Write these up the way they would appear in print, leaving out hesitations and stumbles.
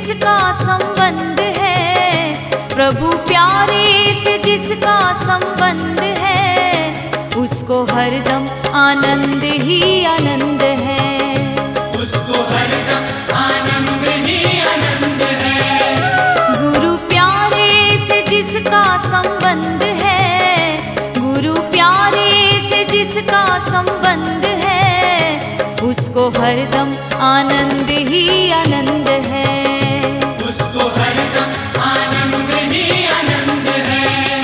जिसका संबंध है, प्रभु प्यारे से जिसका संबंध है, उसको हरदम आनंद ही आनंद है। उसको हरदम आनंद ही आनंद है। गुरु प्यारे से जिसका संबंध है, गुरु प्यारे से जिसका संबंध है, उसको हरदम आनंद ही आनंद है। उसको हरदम आनंद ही आनंद है।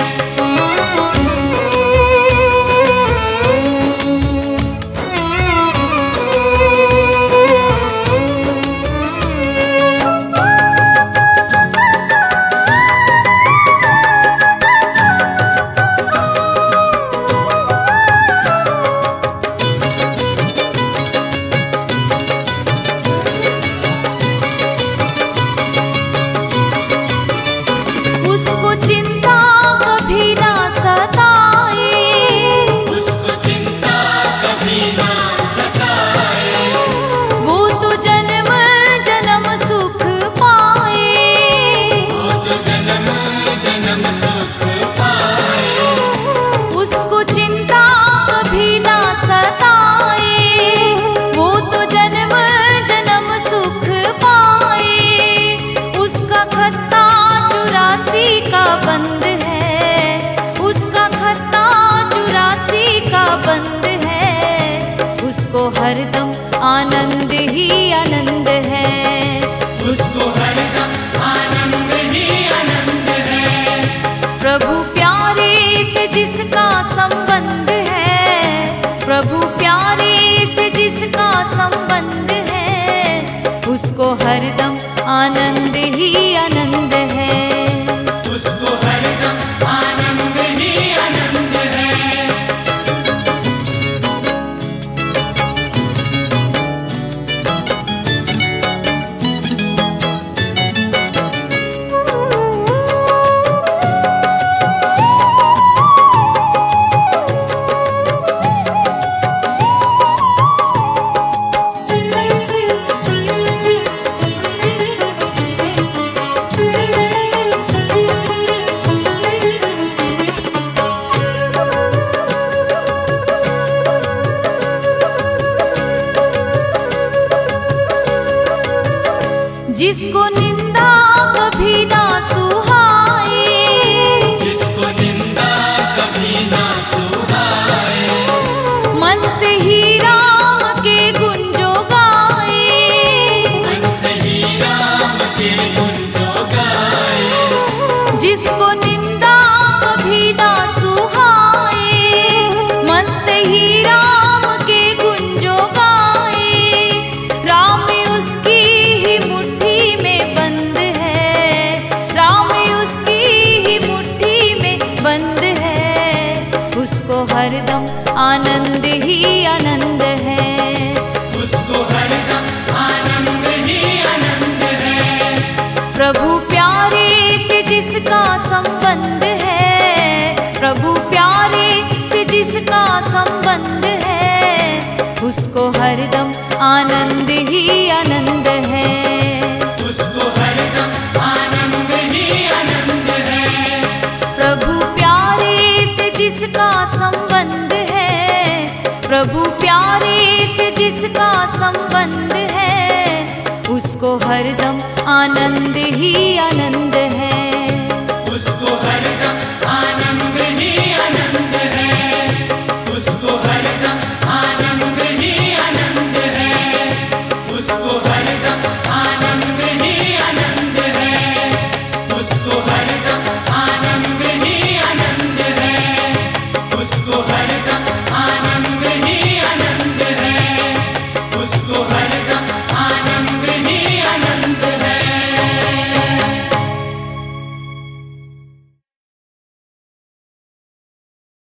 उसको चिंता कभी ना सताए, उसको चिंता कभी ना सताए। वो तो जन्म जन्म सुख पाए, वो तो जन्म जन्म सुख पाए। उसको चिंता कभी ना सताए, वो तो जन्म जन्म सुख पाए। उसका खत्ता 84 का बंद है, उसका खत्ता 84 का बंद है, उसको हरदम आनंद ही आनंद है। उसको हरदम आनंद ही आनंद है। प्रभु प्यारे से जिसका संबंध है, प्रभु प्यारे से जिसका संबंध है, उसको हरदम आनंद ही आनंद है। उसको हरदम आनंद ही आनंद है। जिसको निंदा कभी ना सुहाए, जिसको निंदा कभी ना सुहाए। मन से ही राम के गुण जो गाए, मन से ही राम के गुण जो गाए। जिसको निंदा कभी ना सुहाए, मन से ही राम के गुण जो गाए। राम उसकी ही मुट्ठी में बंद है, राम उसकी ही मुट्ठी में बंद है, उसको हरदम आनंद ही आनंद है। उसको हरदम आनंद ही आनंद है। प्रभु प्यारे से जिसका संबंध है, प्रभु प्यारे से जिसका संबंध है, उसको हरदम आनंद ही आनंद है। उसको हरदम आनंद ही आनंद है। प्रभु प्यारे से जिसका संबंध है, प्रभु प्यारे से जिसका संबंध है, उसको हरदम आनंद ही आनंद